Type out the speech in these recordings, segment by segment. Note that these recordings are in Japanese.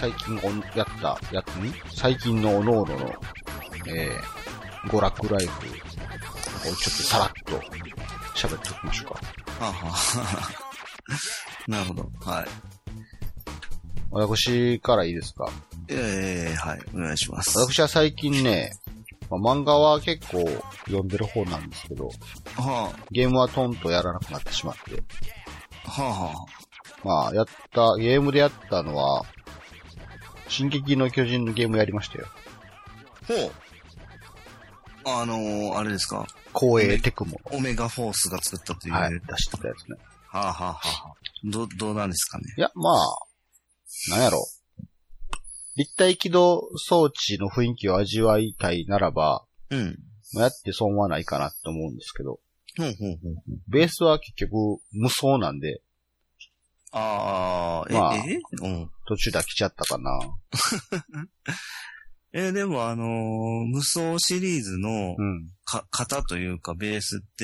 最近最近のおのおのの、娯楽ライフをちょっとさらっと喋っておきましょうか。 はあはあ、なるほど。はい。 私からいいですか？ はい、お願いします。 私は最近ね、漫画は結構読んでる方なんですけど、 はあ、 ゲームはトンとやらなくなってしまって。 はあはあ。ゲームでやったのは、進撃の巨人のゲームやりましたよ。 ほう。あれですか？ 光栄テクモ。 オメガフォースが作ったという。 はい、出してたやつね。 はあはあはあ。どうなんですかね。 いや、なんやろ。立体起動装置の雰囲気を味わいたいならば、やって損はないかなと思うんですけど、ベースは結局無双なんで、途中で飽きちゃったかな。 でも無双シリーズの、型というかベースって、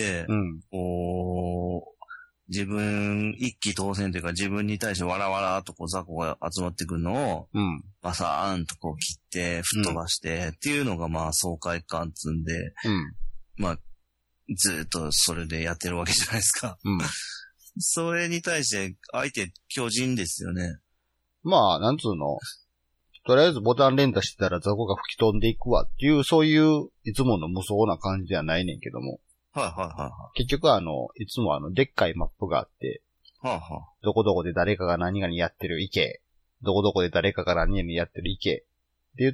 自分一気当選というか自分に対してわらわらとこう雑魚が集まってくるのを、バサーンとこう切って吹っ飛ばして、っていうのが爽快感つんで、ずっとそれでやってるわけじゃないですか。それに対して相手巨人ですよね。 なんつうの。とりあえずボタン連打してたら雑魚が吹き飛んでいくわっていう、そういういつもの無双な感じではないねんけども。結局いつもでっかいマップがあって、どこどこで誰かが何々やってる行け。どこどこで誰かが何々やってる行け。って言って、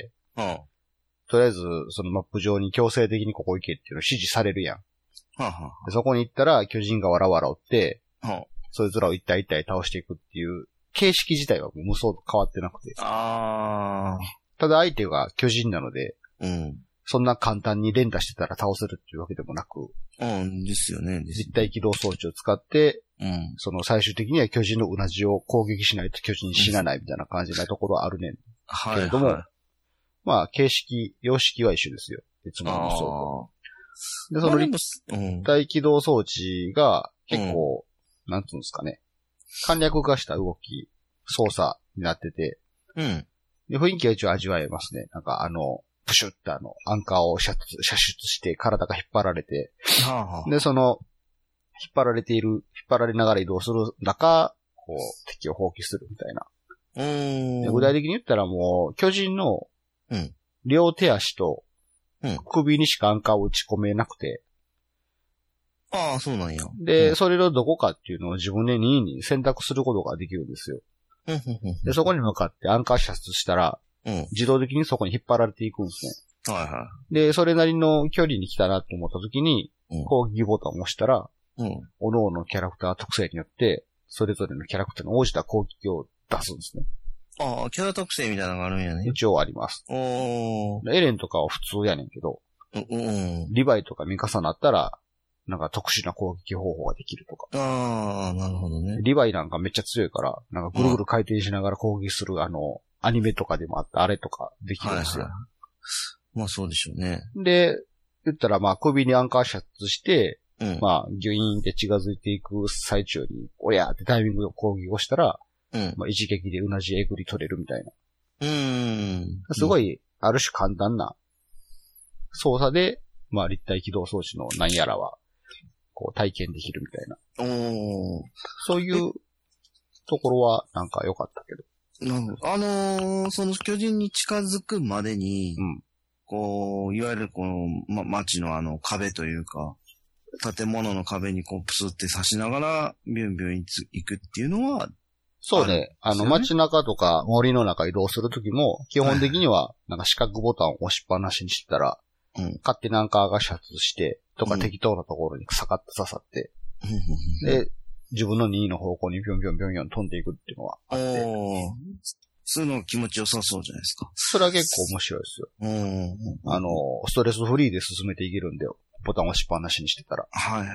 とりあえずそのマップ上に強制的にここ行けっていうのを指示されるやん。でそこに行ったら巨人がわらわらおって、そいつらを一体一体倒していくっていう形式自体はもう無双と変わってなくて。ただ相手が巨人なので、そんな簡単に連打してたら倒せるっていうわけでもなく。 ですよね。 立体起動装置を使って、その最終的には巨人のうなじを攻撃しないと巨人死なないみたいな感じなところはあるねん。けれども、様式は一緒ですよ。いつもの無双と。で、その立体起動装置が結構、なんつうんですかね。簡略化した動き、操作になってて、で雰囲気は一応味わえますね。なんかプシュってアンカーを射出して体が引っ張られて、で、引っ張られながら移動する中、こう、敵を放棄するみたいな。具体的に言ったらもう、巨人の、両手足と、首にしかアンカーを打ち込めなくて。 そうなんや。 で、それのどこかっていうのを自分で任意に選択することができるんですよ。で、そこに向かってアンカー射出したら、自動的にそこに引っ張られていくんですね。で、それなりの距離に来たなと思った時に、攻撃ボタンを押したら、各々のキャラクター特性によって、それぞれのキャラクターに応じた攻撃を出すんですね。 キャラ特性みたいなのがあるんやね。 一応あります。エレンとかは普通やねんけど、リヴァイとかミカサになったら、なんか特殊な攻撃方法ができるとか。 なるほどね。 リヴァイなんかめっちゃ強いから、なんかぐるぐる回転しながら攻撃するアニメとかでもあったあれとかできるんですよ。 そうでしょうね。 で、言ったら首にアンカー射出して、ギュイーンって近づいていく最中に、おやーってタイミングで攻撃をしたら、一撃でうなじえぐり取れるみたいな。すごい、ある種簡単な操作で、立体起動装置の何やらは、こう体験できるみたいな。そういうところはなんか良かったけど。 その巨人に近づくまでに、こう、いわゆるこの、街の壁というか、建物の壁にこうプスって刺しながら、ビュンビュン行くっていうのは、 そうね。街中とか森の中移動するときも、基本的には、なんか四角ボタンを押しっぱなしにしてたら、勝手にアンカーが射出して、とか適当なところにサカッと刺さって、で、自分の2位の方向にビョンビョンビョンビョン飛んでいくっていうのはあって。 そういうの気持ちよさそうじゃないですか。 それは結構面白いですよ。ストレスフリーで進めていけるんで、ボタン押しっぱなしにしてたら。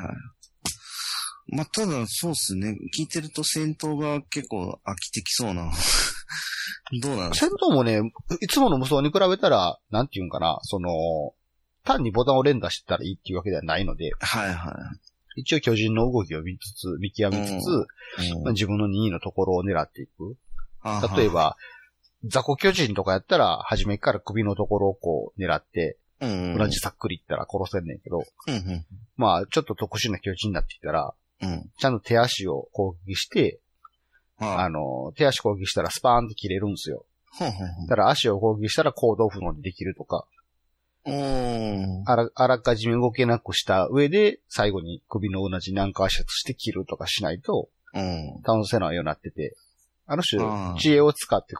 ただ、そうっすね。聞いてると戦闘が結構飽きてきそうな。どうなんですか？ 戦闘もね、いつもの無双に比べたら、なんていうんかな、単にボタンを連打してたらいいっていうわけではないので、一応巨人の動きを見極めつつ、自分の2位のところを狙っていく。例えば、 雑魚巨人とかやったら、初めから首のところをこう狙って、同じさっくりいったら殺せんねんけど、まあ、ちょっと特殊な巨人になってきたら、ちゃんと手足を攻撃して、手足攻撃したらスパーンって切れるんですよ。だから足を攻撃したら行動不能にできるとか、あらかじめ動けなくした上で、最後に首の同じ軟化射して切るとかしないと、倒せないようになってて、ある種、知恵を使って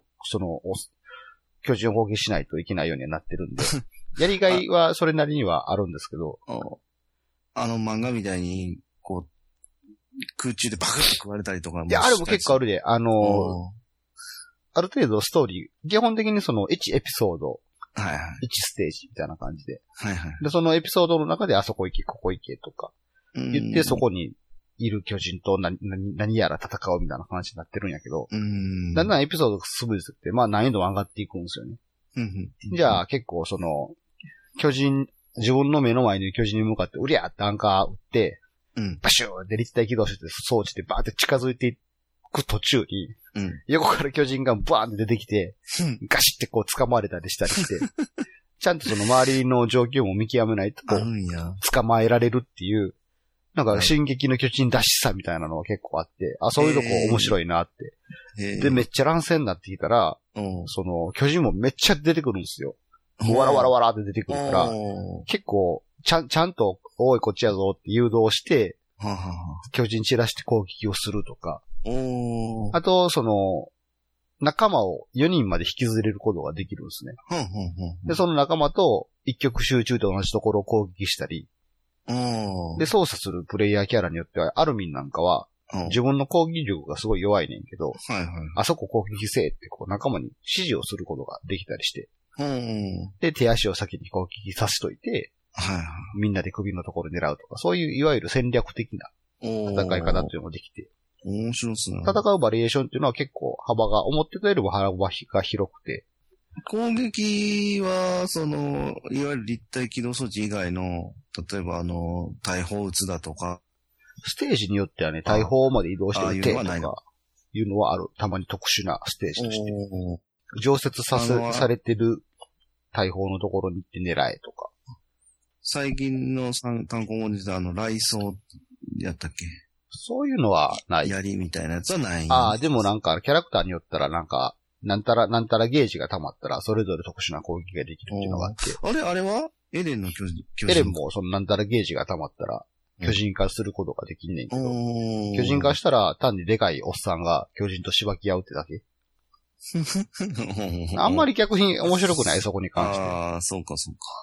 巨人を攻撃しないといけないようになってるんで、やりがいはそれなりにはあるんですけど、 漫画みたいに、こう、空中でバクッと食われたりとかも。 いや、あれも結構あるで、ある程度ストーリー、基本的にその1エピソード、1ステージみたいな感じで、で、そのエピソードの中であそこ行け、ここ行けとか、言ってそこにいる巨人と何やら戦うみたいな話になってるんやけど、だんだんエピソードが進むにつれて、まあ難易度が上がっていくんですよね。じゃあ結構自分の目の前に巨人に向かって、うりゃーってアンカー撃って、バシューって立体起動して装置でバーって近づいていく途中に、横から巨人がバーンって出てきて、ガシってこう掴まれたりしたりして、ちゃんとその周りの状況も見極めないと、捕まえられるっていう、なんか進撃の巨人らしさみたいなのが結構あって、そういうとこ面白いなって。で、めっちゃ乱戦になってきたら、その巨人もめっちゃ出てくるんですよ。わらわらわらって出てくるから、結構、ちゃんと、おいこっちやぞって誘導して、巨人散らして攻撃をするとか、あと、仲間を4人まで引きずれることができるんですね。で、その仲間と一極集中と同じところを攻撃したり、で、操作するプレイヤーキャラによっては、アルミンなんかは、自分の攻撃力がすごい弱いねんけど、あそこ攻撃せえってこう仲間に指示をすることができたりして、で、手足を先に攻撃させといて、みんなで首のところ狙うとか、そういういわゆる戦略的な戦い方っていうのができて、 面白いですね。 戦うバリエーションっていうのは結構幅が、思ってたよりも幅が広くて。 攻撃は、いわゆる立体起動装置以外の、例えば大砲撃つだとか。 ステージによってはね、大砲まで移動して撃てとかいうのはある。たまに特殊なステージとして。常設されてる大砲のところに行って狙えとか。 最近の単行本で言った雷装やったっけ？ そういうのはない。 槍みたいなやつはない。 でもなんかキャラクターによったらなんたらゲージが溜まったらそれぞれ特殊な攻撃ができるっていうのがあって。 あれはエレンの巨人。 エレンもなんたらゲージが溜まったら巨人化することができんねんけど、巨人化したら単にでかいおっさんが巨人としばき合うってだけ。あんまり逆に面白くないそこに関して。 そうか。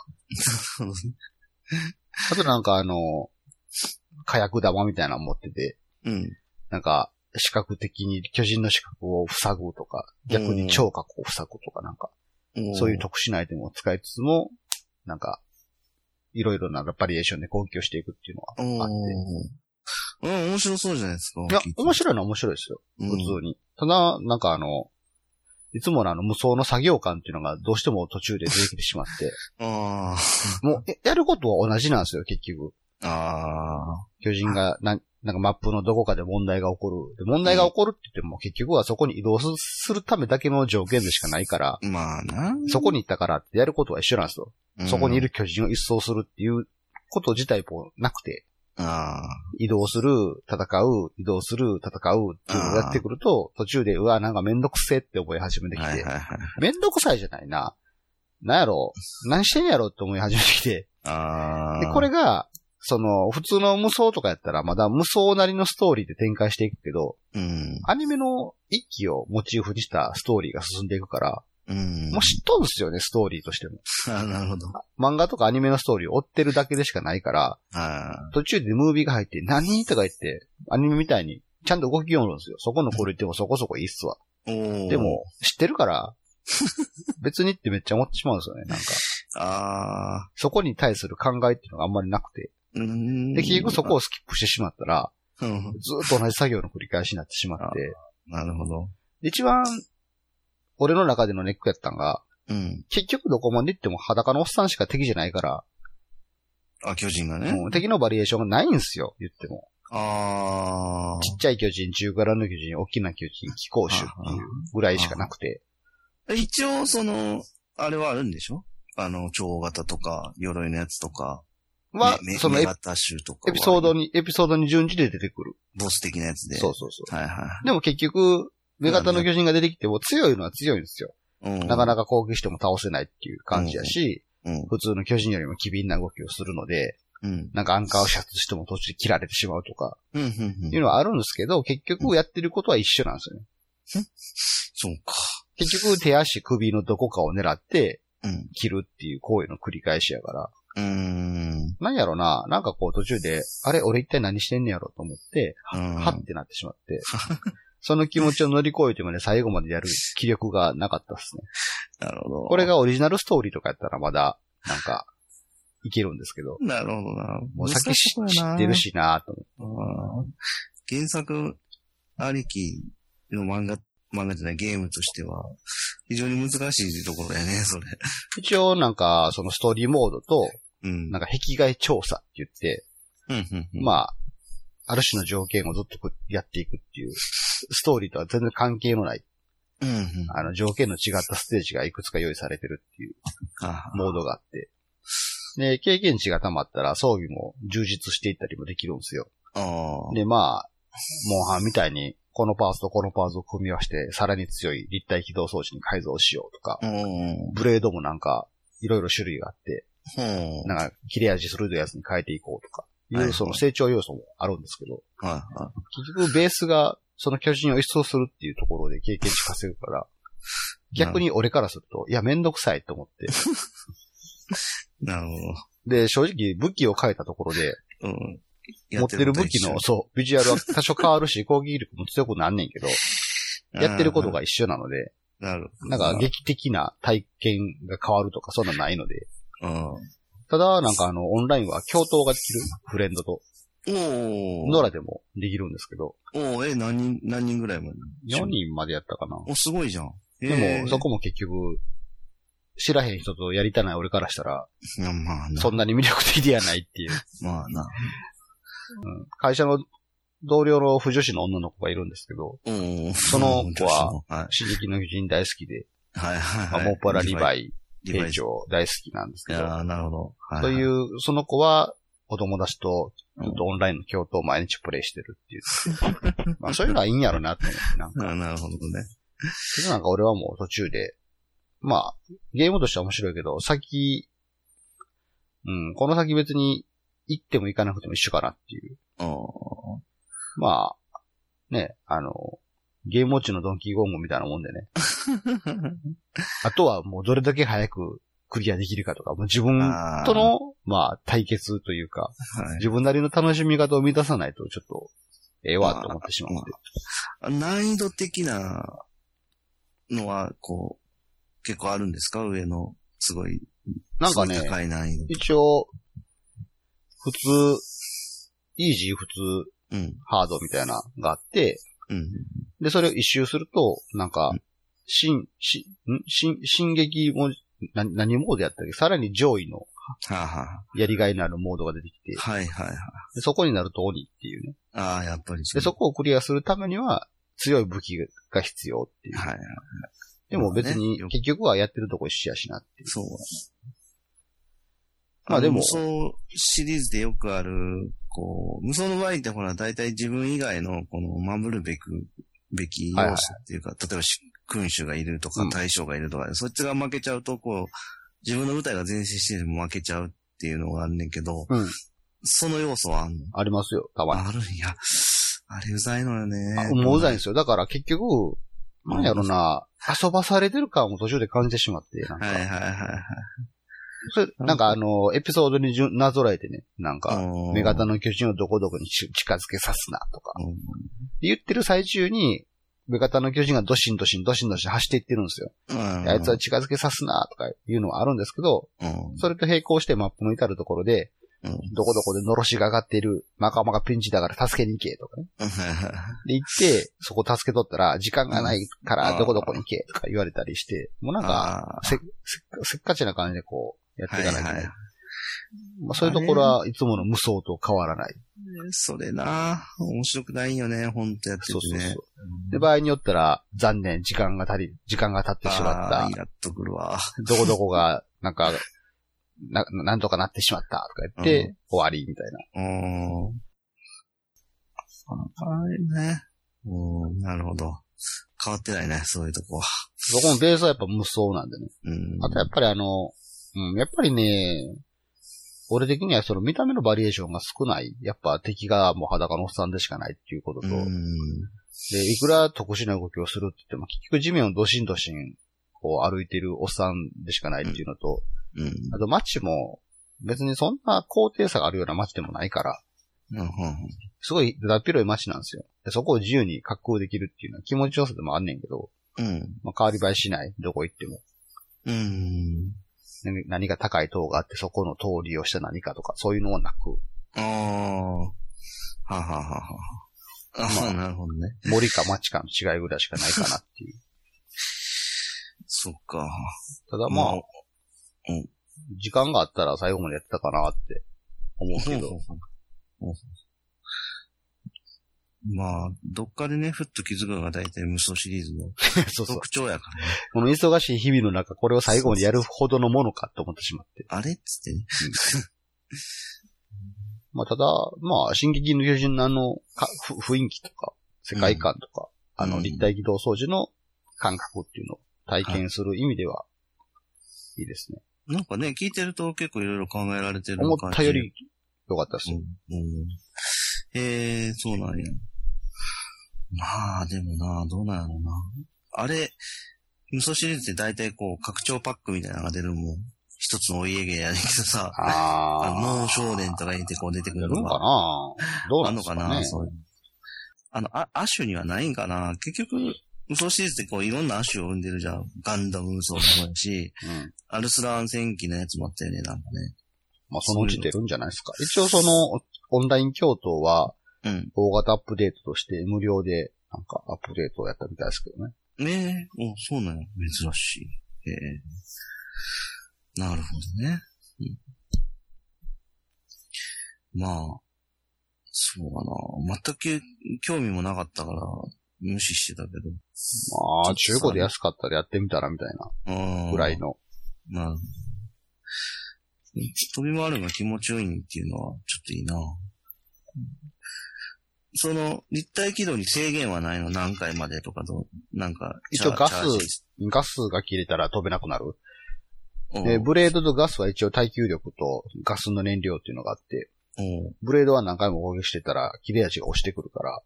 あとなんか火薬玉みたいなの持ってて、なんか視覚的に巨人の視覚を塞ぐとか、逆に聴覚を塞ぐとかなんか、そういう特殊なアイテムを使いつつも、なんか、いろいろなバリエーションで攻撃をしていくっていうのがあって。 面白そうじゃないですか。 いや、面白いのは面白いですよ。普通に。ただ、なんかいつもの無双の作業感っていうのがどうしても途中で出てきてしまって。もう、やることは同じなんですよ、結局。巨人がなんかマップのどこかで問題が起こる。で、問題が起こるって言っても結局はそこに移動するためだけの条件でしかないから。そこに行ったからってやることは一緒なんですよ。そこにいる巨人を一掃するっていうこと自体もなくて。移動する、戦う、移動する、戦うっていうのをやってくると、途中で、なんかめんどくせえって覚え始めてきて、めんどくさいじゃないな。なんやろ何してんやろって思い始めてきて。で、これが、普通の無双とかやったら、まだ無双なりのストーリーで展開していくけど、アニメの一期をモチーフにしたストーリーが進んでいくから、もう知っとんですよね、ストーリーとしても。 なるほど。 漫画とかアニメのストーリーを追ってるだけでしかないから、途中でムービーが入って、何とか言って、アニメみたいにちゃんと動きよるんですよ。そこのこれ言ってもそこそこいいっすわ。でも、知ってるから、別にってめっちゃ思ってしまうんですよね、なんか。そこに対する考えっていうのがあんまりなくて。で、結局そこをスキップしてしまったら、ずっと同じ作業の繰り返しになってしまって。 なるほど。 一番、俺の中でのネックやったんが、結局どこまで行っても裸のおっさんしか敵じゃないから。 巨人がね。 敵のバリエーションがないんですよ、言っても。ちっちゃい巨人、中辛の巨人、大きな巨人、気候種っていうぐらいしかなくて。 一応、あれはあるんでしょ？超型とか、鎧のやつとか。 は、 メガタ集とか。 エピソードに順次で出てくる。 ボス的なやつで。 そうそうそう。 はいはい。 でも結局、メガタの巨人が出てきても強いのは強いんですよ。なかなか攻撃しても倒せないっていう感じやし、普通の巨人よりも機敏な動きをするので、なんかアンカーを射出しても途中で切られてしまうとか、いうのはあるんですけど、結局やってることは一緒なんですよね。 そうか。 結局手足首のどこかを狙って、切るっていう行為の繰り返しやから。なんやろな、なんかこう途中で、あれ俺一体何してんねやろと思って、はってなってしまって、その気持ちを乗り越えてまで最後までやる気力がなかったですね。 なるほど。 これがオリジナルストーリーとかやったらまだ、なんか、いけるんですけど。 なるほどな。 もう先知ってるしなと思って。 原作ありきの漫画じゃないゲームとしては、非常に難しいところやね、それ。 一応なんか、そのストーリーモードと、なんか壁外調査って言って、まあ、ある種の条件をずっとやっていくっていう、ストーリーとは全然関係のない、条件の違ったステージがいくつか用意されてるっていう、モードがあって、で、経験値が溜まったら装備も充実していったりもできるんですよ。で、まあ、モンハンみたいに、このパーツとこのパーツを組み合わせて、さらに強い立体起動装置に改造しようとか、ブレードもなんか、いろいろ種類があって、なんか、切れ味鋭いやつに変えていこうとか、いうその成長要素もあるんですけど、結局ベースがその巨人を一掃するっていうところで経験値稼ぐから、逆に俺からすると、いやめんどくさいと思って。 なるほど。 で、正直武器を変えたところで、持ってる武器の、ビジュアルは多少変わるし、攻撃力も強くなんねんけど、やってることが一緒なので、なんか劇的な体験が変わるとかそんなないので、ただ、なんかオンラインは共闘ができるフレンドと。ノラでもできるんですけど。 何人ぐらいまで ?4 人までやったかな。 すごいじゃん。 でも、そこも結局、知らへん人とやりたない俺からしたら、そんなに魅力的ではないっていう。 まあな。 会社の同僚の不女子の女の子がいるんですけど、その子は、進撃の巨人大好きで、モッパラリヴァイ、兵長大好きなんですけど、 なるほど。 そういう、その子は、お友達と、オンラインの共闘を毎日プレイしてるっていう。まあそういうのはいいんやろなって思って、なんか。 なるほどね。 なんか俺はもう途中で、まあ、ゲームとしては面白いけど、この先別に行っても行かなくても一緒かなっていう。まあ、ね、ゲームウォッチのドンキーゴングみたいなもんでね。あとはもうどれだけ早くクリアできるかとか、もう自分との、まあ、対決というか、自分なりの楽しみ方を生み出さないとちょっと、ええわと思ってしまって。 難易度的なのは、こう、結構あるんですか？上の、すごい。 なんかね、 高い難易度。 一応、普通、イージー普通、ハードみたいなのがあって、で、それを一周すると、なんか、進撃も、何モードやったっけ？さらに上位の、やりがいのあるモードが出てきて、でそこになると鬼っていうね。 やっぱりで、そこをクリアするためには、強い武器が必要っていう。でも別に、結局はやってるとこ一緒やしなっていう。 そう。 まあでも。 無双シリーズでよくある、こう、無双の場合ってほら、大体自分以外の、この、守るべき要素っていうか、例えば、君主がいるとか、大将がいるとか、そっちが負けちゃうと、こう、自分の部隊が前進しても負けちゃうっていうのがあんねんけど、その要素はあんの？ ありますよ、たまに。 あるんや。あれうざいのよね。 もううざいんですよ。だから結局、なんやろな、遊ばされてる感も途中で感じてしまって、なんか。それなんかエピソードになぞらえてね、なんか、女型の巨人をどこどこに近づけさすな、とか。言ってる最中に、女型の巨人がドシン走っていってるんですよ。あいつは近づけさすな、とかいうのはあるんですけど、それと並行してマップの至るところで、どこどこでのろしが上がっている、仲間がピンチだから助けに行け、とかね。で、行って、そこ助け取ったら、時間がないからどこどこに行け、とか言われたりして、もうなんか、せっかちな感じでこう、やっていかないとね。 まあそういうところはいつもの無双と変わらない。 それな面白くないよね、ほんとやっててね。そうそうそう。 で、場合によったら、残念、時間が経ってしまった。 イラッとくるわ。 どこどこが、なんとかなってしまったとか言って、終わりみたいな。 ね。なるほど。変わってないね、そういうとこは。 そこのベースはやっぱ無双なんでね。あとやっぱりやっぱりね、俺的にはその見た目のバリエーションが少ない。やっぱ敵がもう裸のおっさんでしかないっていうことと。で、いくら特殊な動きをするって言っても、結局地面をドシンドシンこう歩いてるおっさんでしかないっていうのと、あと街も別にそんな高低差があるような街でもないから、すごいだっ広い街なんですよ。でそこを自由に滑空できるっていうのは気持ちよさでもあんねんけど、まあ、変わり映えしない、どこ行っても。何が高い塔があって、そこの通りをした何かとか、そういうのはなく。 まあ、なるほどね。 森か町かの違いぐらいしかないかなっていう。 そっか。 ただまあ、時間があったら最後までやってたかなって思うけど。 まあ、どっかでね、ふっと気づくのが大体無双シリーズの特徴やからね。 この忙しい日々の中、これを最後までやるほどのものかと思ってしまって。 あれっつってね。 まあ、ただ、まあ、進撃の巨人の雰囲気とか、世界観とか、立体機動装置の感覚っていうのを体験する意味では、いいですね。 なんかね、聞いてると結構いろいろ考えられてる感じ。 思ったより良かったですよ。 そうなんや。まあ、でもな、どうなんやろうな。あれ、無双シリーズって大体こう、拡張パックみたいなのが出るもん。一つのお家芸やねんけどさ、脳少年とか言ってこう出てくるのが。 かなどうなんですかね。あんのかなそういう。 亜種にはないんかな結局、無双シリーズってこういろんな亜種を生んでるじゃん。ガンダム無双もそうやし、アルスラーン戦記のやつもあったよね、なんかね。 まあそのうち出るんじゃないですか。一応その、オンライン教頭は、大型アップデートとして無料でなんかアップデートをやったみたいですけどね。 ねえ、そうなんや。珍しい。なるほどね。まあ、そうかな。全く興味もなかったから無視してたけど。 まあ、中古で安かったらやってみたらみたいなぐらいの。 なるほど。飛び回るのが気持ちよいっていうのはちょっといいな。その、立体軌道に制限はないの？何回までとかなんか。 一応ガスが切れたら飛べなくなる。で、ブレードとガスは一応耐久力とガスの燃料っていうのがあって、ブレードは何回も攻撃してたら切れ味が押してくるから、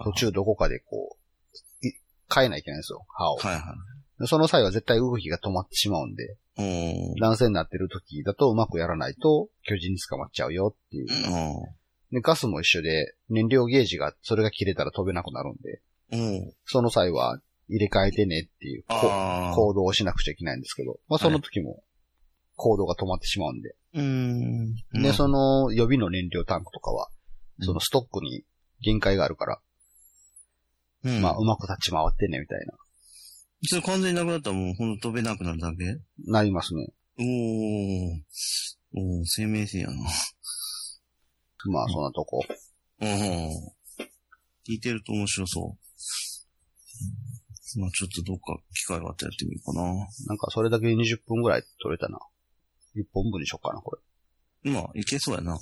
途中どこかでこう、変えないといけないんですよ、刃を。でその際は絶対動きが止まってしまうんで、乱戦になってる時だとうまくやらないと巨人に捕まっちゃうよっていう。で、ガスも一緒で、燃料ゲージが、それが切れたら飛べなくなるんで、その際は入れ替えてねっていう行動をしなくちゃいけないんですけど、まあその時も行動が止まってしまうんで。で、その予備の燃料タンクとかは、そのストックに限界があるから、まあうまく立ち回ってねみたいな。 それ完全になくなったらもうほんと飛べなくなるだけ？ なりますね。 生命線やな。 まあ、そんなとこ。 聞いてると面白そう。まあ、ちょっとどっか機会があったらやってみようかな。 なんか、それだけで20分ぐらい撮れたな。1本分にしよっかな、これ。 まあ、いけそうやな。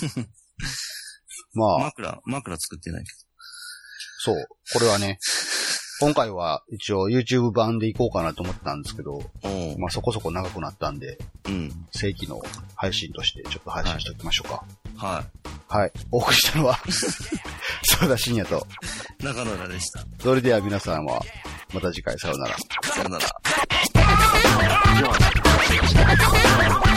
まあ。 枕作ってないけど。 そう。これはね、今回は一応 YouTube 版でいこうかなと思ってたんですけど、まあそこそこ長くなったんで、正規の配信としてちょっと配信しておきましょうか。はい。お送りしたのは、そうだ深夜と中野でした。 それでは皆さんは、また次回さようなら。 さようなら。